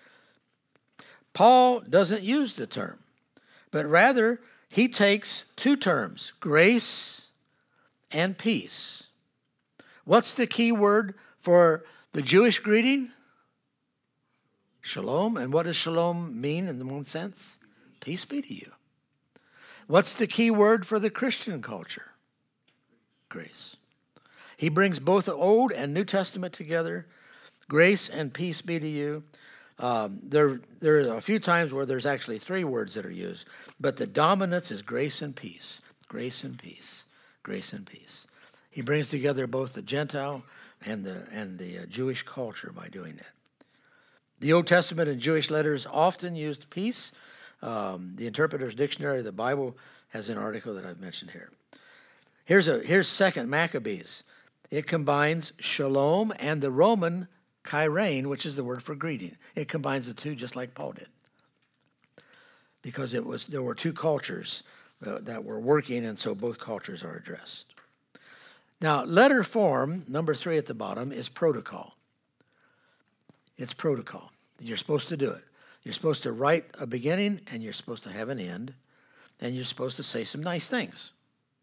Paul doesn't use the term, but rather he takes 2 terms, grace and peace. What's the key word for the Jewish greeting? Shalom. And what does shalom mean in one sense? Peace be to you. What's the key word for the Christian culture? Grace. He brings both the Old and New Testament together. Grace and peace be to you. There are a few times where there's actually 3 words that are used, but the dominance is grace and peace. Grace and peace. Grace and peace. He brings together both the Gentile and the Jewish culture by doing that. The Old Testament and Jewish letters often used peace. The Interpreter's Dictionary of the Bible has an article that I've mentioned here. Here's 2 Maccabees. It combines shalom and the Roman chairein, which is the word for greeting. It combines the 2 just like Paul did. Because there were 2 cultures that were working, and so both cultures are addressed. Now, letter form, number 3 at the bottom, is protocol. It's protocol. You're supposed to do it. You're supposed to write a beginning, and you're supposed to have an end, and you're supposed to say some nice things.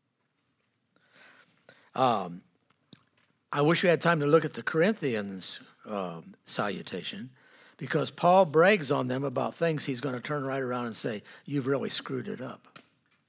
I wish we had time to look at the Corinthians salutation, because Paul brags on them about things he's going to turn right around and say, you've really screwed it up.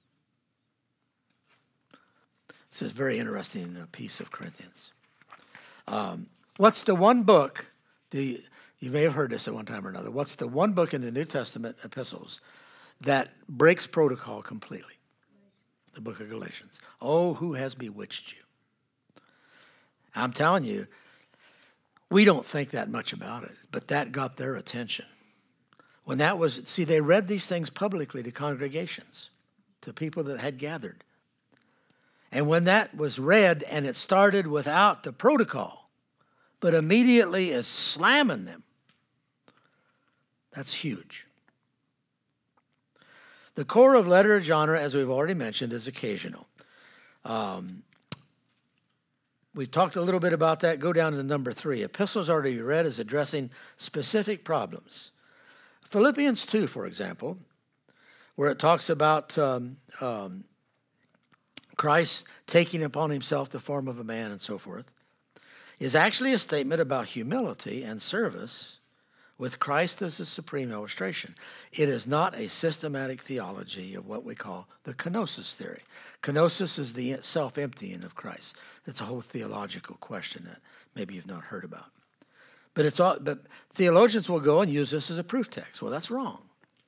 This is a very interesting piece of Corinthians. What's the one book, you may have heard this at one time or another, what's the one book in the New Testament epistles that breaks protocol completely? The book of Galatians. Oh, who has bewitched you? I'm telling you, we don't think that much about it, but that got their attention. When they read these things publicly to congregations, to people that had gathered. And when that was read and it started without the protocol, but immediately is slamming them, that's huge. The core of letter genre, as we've already mentioned, is occasional. We talked a little bit about that. Go down to number 3. Epistles are to be read as addressing specific problems. Philippians 2, for example, where it talks about Christ taking upon himself the form of a man and so forth, is actually a statement about humility and service with Christ as the supreme illustration. It is not a systematic theology of what we call the kenosis theory. Kenosis is the self-emptying of Christ. That's a whole theological question that maybe you've not heard about. But theologians will go and use this as a proof text. Well, that's wrong.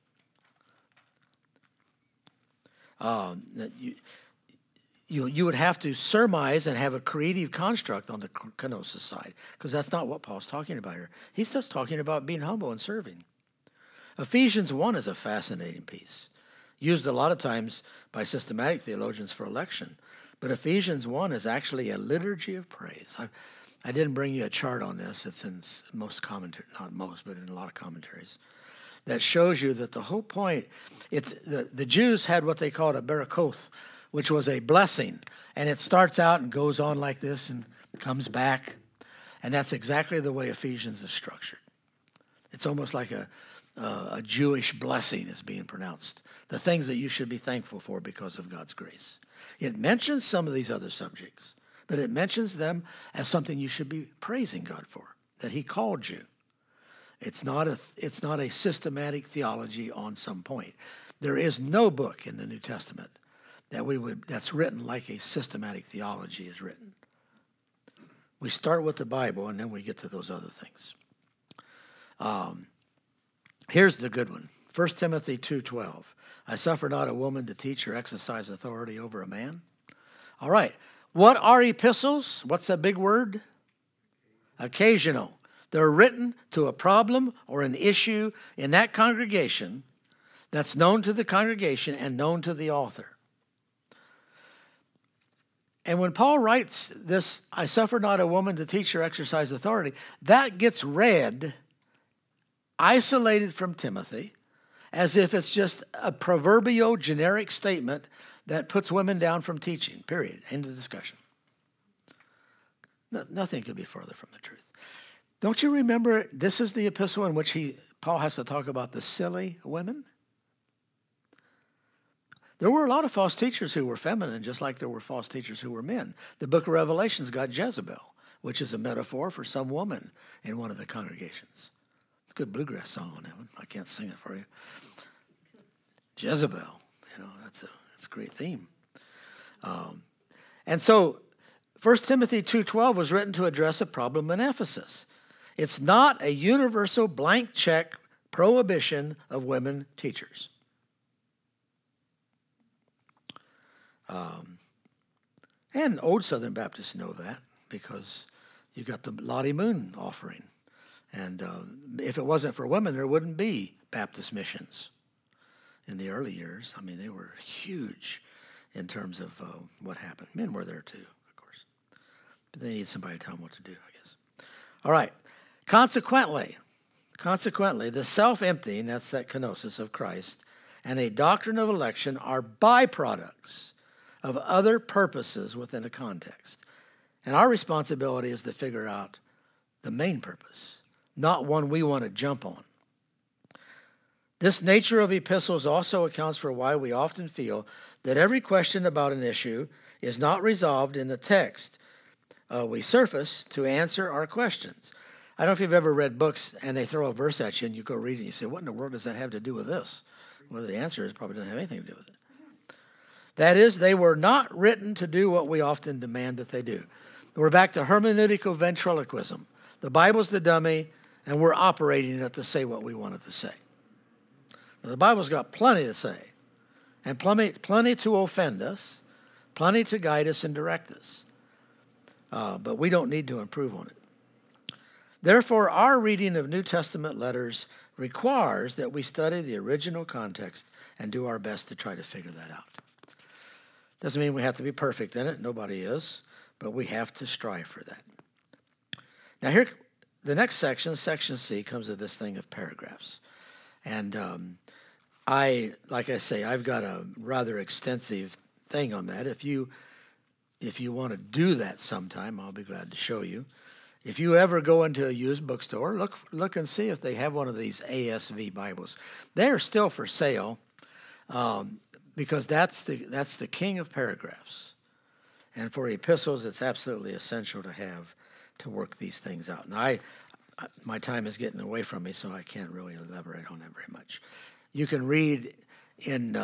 You would have to surmise and have a creative construct on the kenosis side, because that's not what Paul's talking about here. He's just talking about being humble and serving. Ephesians 1 is a fascinating piece, used a lot of times by systematic theologians for election. But Ephesians 1 is actually a liturgy of praise. I didn't bring you a chart on this. It's in most commentaries, not most, but in a lot of commentaries, that shows you that the whole point, the Jews had what they called a barakoth, which was a blessing. And it starts out and goes on like this and comes back. And that's exactly the way Ephesians is structured. It's almost like a Jewish blessing is being pronounced. The things that you should be thankful for because of God's grace. It mentions some of these other subjects, but it mentions them as something you should be praising God for, that he called you. It's not a systematic theology on some point. There is no book in the New Testament that's written like a systematic theology is written. We start with the Bible and then we get to those other things. Here's the good one. 1 Timothy 2:12. I suffer not a woman to teach or exercise authority over a man. All right. What are epistles? What's that big word? Occasional. They're written to a problem or an issue in that congregation that's known to the congregation and known to the author. And when Paul writes this, I suffer not a woman to teach or exercise authority, that gets read, isolated from Timothy, as if it's just a proverbial generic statement that puts women down from teaching, period. End of discussion. Nothing could be further from the truth. Don't you remember, this is the epistle in which Paul has to talk about the silly women? There were a lot of false teachers who were feminine, just like there were false teachers who were men. The book of Revelation's got Jezebel, which is a metaphor for some woman in one of the congregations. It's a good bluegrass song on that one. I can't sing it for you. Jezebel, that's a great theme. And so 1 Timothy 2:12 was written to address a problem in Ephesus. It's not a universal blank check prohibition of women teachers. And old Southern Baptists know that because you got the Lottie Moon offering. And if it wasn't for women, there wouldn't be Baptist missions in the early years. I mean, they were huge in terms of what happened. Men were there too, of course. But they need somebody to tell them what to do, I guess. All right. Consequently, the self-emptying, that's that kenosis of Christ, and a doctrine of election are byproducts of other purposes within a context. And our responsibility is to figure out the main purpose, not one we want to jump on. This nature of epistles also accounts for why we often feel that every question about an issue is not resolved in the text we surface to answer our questions. I don't know if you've ever read books and they throw a verse at you and you go read it and you say, what in the world does that have to do with this? Well, the answer is probably doesn't have anything to do with it. That is, they were not written to do what we often demand that they do. We're back to hermeneutical ventriloquism. The Bible's the dummy, and we're operating it to say what we want it to say. Now, the Bible's got plenty to say, and plenty to offend us, plenty to guide us and direct us. But we don't need to improve on it. Therefore, our reading of New Testament letters requires that we study the original context and do our best to try to figure that out. Doesn't mean we have to be perfect in it. Nobody is. But we have to strive for that. Now here, the next section, section C, comes to this thing of paragraphs. And like I say, I've got a rather extensive thing on that. If you want to do that sometime, I'll be glad to show you. If you ever go into a used bookstore, look and see if they have one of these ASV Bibles. They are still for sale. Because that's the king of paragraphs. And for epistles, it's absolutely essential to have to work these things out. Now, my time is getting away from me, so I can't really elaborate on that very much. You can read in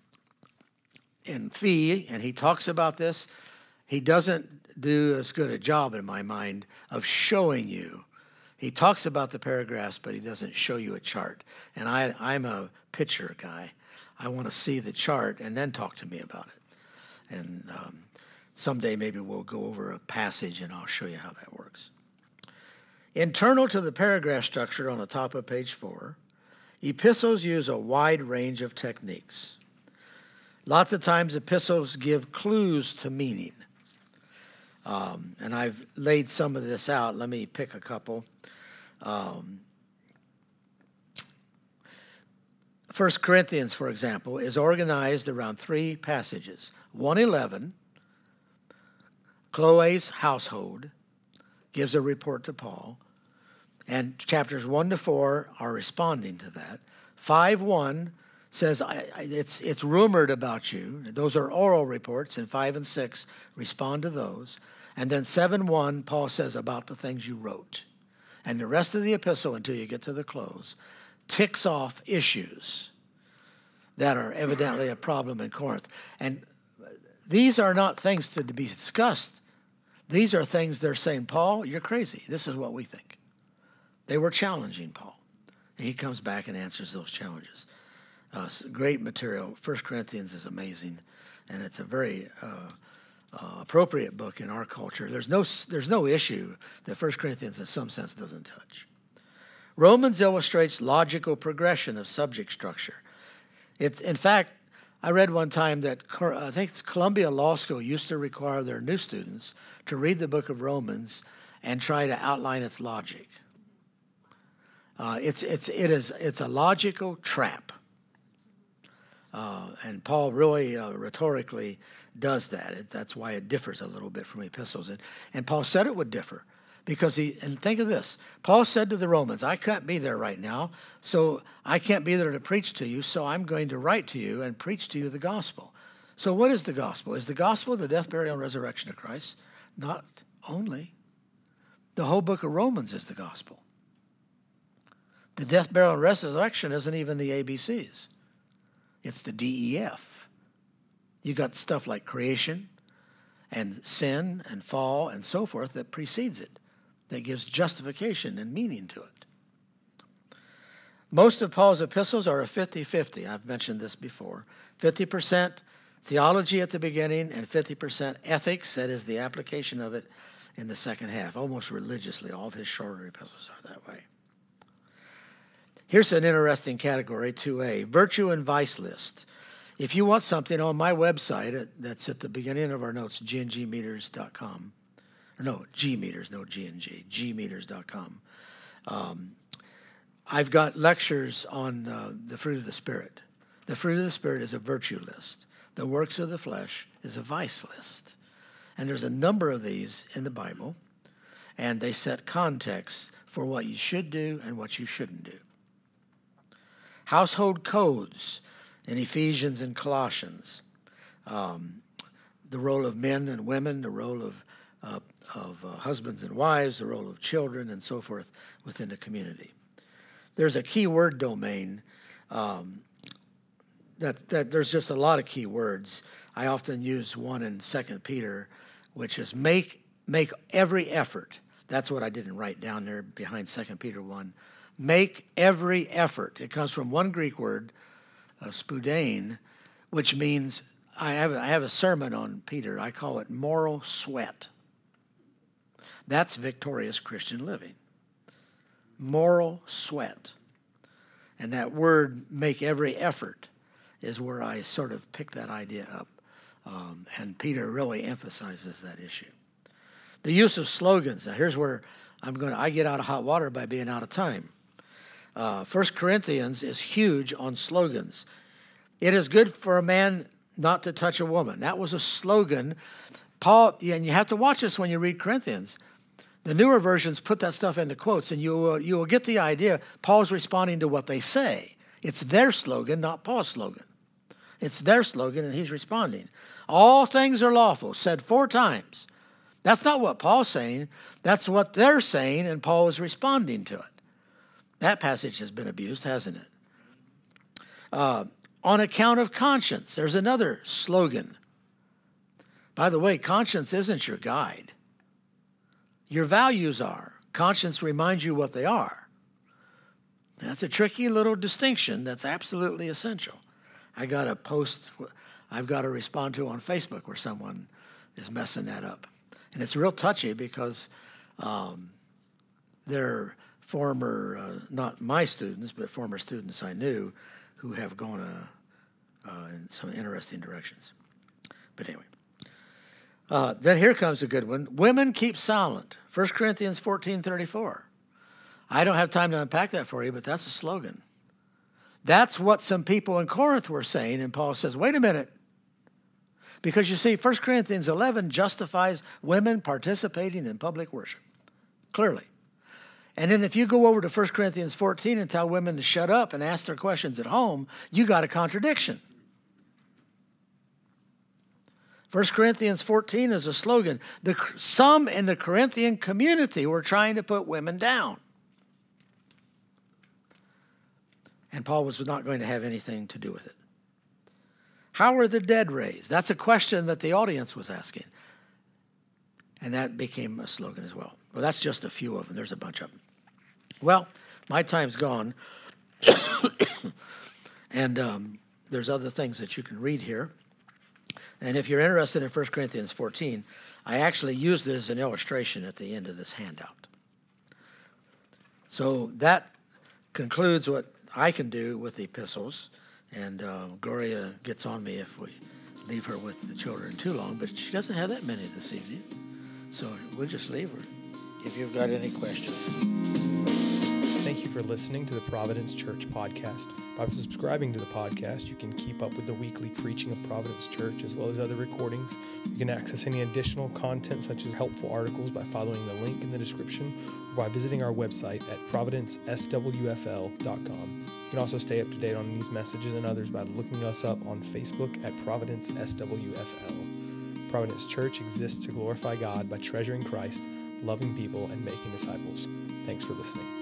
Fee, and he talks about this. He doesn't do as good a job, in my mind, of showing you. He talks about the paragraphs, but he doesn't show you a chart. And I'm a picture guy. I want to see the chart and then talk to me about it. And someday maybe we'll go over a passage and I'll show you how that works. Internal to the paragraph structure on the top of page 4, epistles use a wide range of techniques. Lots of times epistles give clues to meaning. And I've laid some of this out. Let me pick a couple. 1 Corinthians, for example, is organized around 3 passages. 1:11, Chloe's household gives a report to Paul, and chapters 1-4 are responding to that. 5:1 says, it's rumored about you. Those are oral reports, and 5 and 6 respond to those. And then 7:1, Paul says about the things you wrote. And the rest of the epistle, until you get to the close, ticks off issues that are evidently a problem in Corinth. And these are not things to be discussed. These are things they're saying, Paul, you're crazy. This is what we think. They were challenging Paul. And he comes back and answers those challenges. Great material. 1 Corinthians is amazing. And it's a very appropriate book in our culture. There's no issue that 1 Corinthians in some sense doesn't touch. Romans illustrates logical progression of subject structure. In fact, I read one time that I think it's Columbia Law School used to require their new students to read the book of Romans and try to outline its logic. It's a logical trap. And Paul really rhetorically does that. That's why it differs a little bit from epistles. And Paul said it would differ because and think of this. Paul said to the Romans, I can't be there right now, so I can't be there to preach to you, so I'm going to write to you and preach to you the gospel. So what is the gospel? Is the gospel the death, burial, and resurrection of Christ? Not only. The whole book of Romans is the gospel. The death, burial, and resurrection isn't even the ABCs. It's the DEF. You got stuff like creation and sin and fall and so forth that precedes it, that gives justification and meaning to it. Most of Paul's epistles are a 50-50. I've mentioned this before. 50% theology at the beginning and 50% ethics, that is the application of it in the second half. Almost religiously, all of his shorter epistles are that way. Here's an interesting category, 2A, virtue and vice list. If you want something on my website, that's at the beginning of our notes, gngmeters.com. No, gmeters, no G&G, gmeters.com. I've got lectures on the fruit of the Spirit. The fruit of the Spirit is a virtue list. The works of the flesh is a vice list. And there's a number of these in the Bible, and they set context for what you should do and what you shouldn't do. Household codes in Ephesians and Colossians. The role of men and women, the role of husbands and wives, the role of children, and so forth within the community. There's a key word domain that there's just a lot of key words. I often use one in 2 Peter, which is make every effort. That's what I didn't write down there behind 2 Peter 1. Make every effort. It comes from one Greek word, spoudein, which means, I have a sermon on Peter. I call it moral sweat. That's victorious Christian living. Moral sweat. And that word, make every effort, is where I sort of pick that idea up. And Peter really emphasizes that issue. The use of slogans. Now here's where I get out of hot water by being out of time. 1 Corinthians is huge on slogans. It is good for a man not to touch a woman. That was a slogan. Paul, and you have to watch this when you read Corinthians. The newer versions put that stuff into quotes, and you will get the idea. Paul's responding to what they say. It's their slogan, not Paul's slogan. It's their slogan, and he's responding. All things are lawful, said 4 times. That's not what Paul's saying. That's what they're saying, and Paul is responding to it. That passage has been abused, hasn't it? On account of conscience, there's another slogan. By the way, conscience isn't your guide. Your values are. Conscience reminds you what they are. That's a tricky little distinction that's absolutely essential. I've got to respond to on Facebook where someone is messing that up. And it's real touchy because they're former, not my students, but former students I knew who have gone in some interesting directions. But anyway. Then here comes a good one. Women keep silent. 1 Corinthians 14:34. I don't have time to unpack that for you, but that's a slogan. That's what some people in Corinth were saying, and Paul says, wait a minute. Because you see, 1 Corinthians 11 justifies women participating in public worship, clearly. And then if you go over to 1 Corinthians 14 and tell women to shut up and ask their questions at home, you got a contradiction. 1 Corinthians 14 is a slogan. Some in the Corinthian community were trying to put women down. And Paul was not going to have anything to do with it. How are the dead raised? That's a question that the audience was asking. And that became a slogan as well. Well, that's just a few of them. There's a bunch of them. Well, my time's gone. And there's other things that you can read here. And if you're interested in 1 Corinthians 14, I actually used this as an illustration at the end of this handout. So that concludes what I can do with the epistles. And Gloria gets on me if we leave her with the children too long, but she doesn't have that many this evening. So we'll just leave her if you've got any questions. Thank you for listening to the Providence Church podcast. By subscribing to the podcast, you can keep up with the weekly preaching of Providence Church as well as other recordings. You can access any additional content such as helpful articles by following the link in the description or by visiting our website at providenceswfl.com. You can also stay up to date on these messages and others by looking us up on Facebook at Providence SWFL. Providence Church exists to glorify God by treasuring Christ, loving people, and making disciples. Thanks for listening.